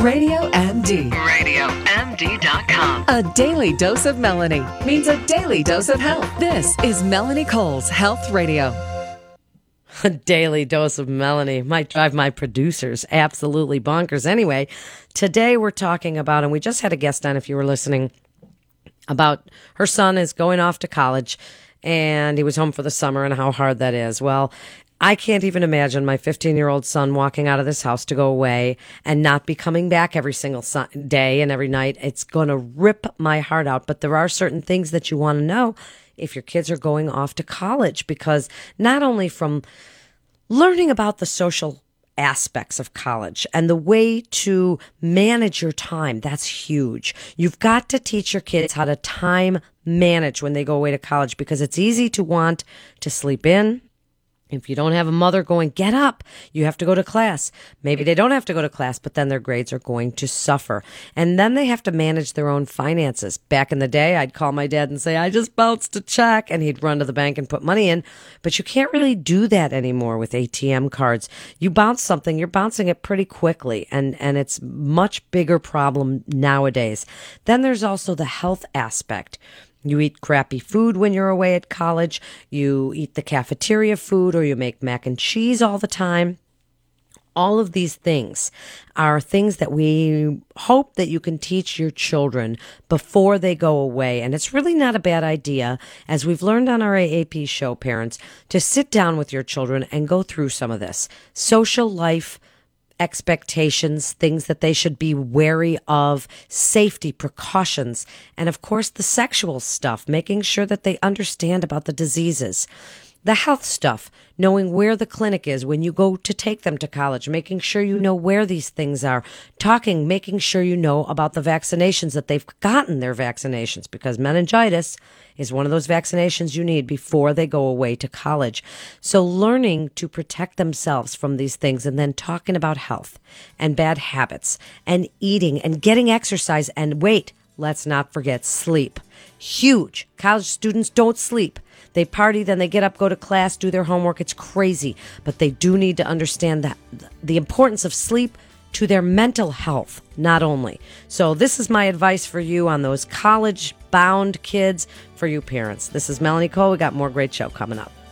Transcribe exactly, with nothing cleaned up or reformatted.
Radio M D. radio M D dot com. A daily dose of Melanie means a daily dose of health. This is Melanie Cole's Health Radio. A daily dose of Melanie might drive my producers absolutely bonkers. Anyway, today we're talking about, and we just had a guest on if you were listening, about her son is going off to college and he was home for the summer and how hard that is. Well, I can't even imagine my fifteen-year-old son walking out of this house to go away and not be coming back every single su- day and every night. It's going to rip my heart out. But there are certain things that you want to know if your kids are going off to college, because not only from learning about the social aspects of college and the way to manage your time, that's huge. You've got to teach your kids how to time manage when they go away to college, because it's easy to want to sleep in. If you don't have a mother going, get up, you have to go to class. Maybe they don't have to go to class, but then their grades are going to suffer. And then they have to manage their own finances. Back in the day, I'd call my dad and say, I just bounced a check, and he'd run to the bank and put money in. But you can't really do that anymore with A T M cards. You bounce something, you're bouncing it pretty quickly, and, and it's much bigger problem nowadays. Then there's also the health aspect. You eat crappy food when you're away at college. You eat the cafeteria food, or you make mac and cheese all the time. All of these things are things that we hope that you can teach your children before they go away. And it's really not a bad idea, as we've learned on our A A P show, parents, to sit down with your children and go through some of this. Social life expectations, things that they should be wary of, safety precautions, and of course the sexual stuff, making sure that they understand about the diseases. The health stuff, knowing where the clinic is when you go to take them to college, making sure you know where these things are, talking, making sure you know about the vaccinations, that they've gotten their vaccinations, because meningitis is one of those vaccinations you need before they go away to college. So learning to protect themselves from these things, and then talking about health and bad habits and eating and getting exercise, and wait, let's not forget sleep. Huge. College students don't sleep. They party, then they get up, go to class, do their homework. It's crazy. But they do need to understand that the importance of sleep to their mental health, not only. So this is my advice for you on those college-bound kids, for you parents. This is Melanie Cole. We got more great show coming up.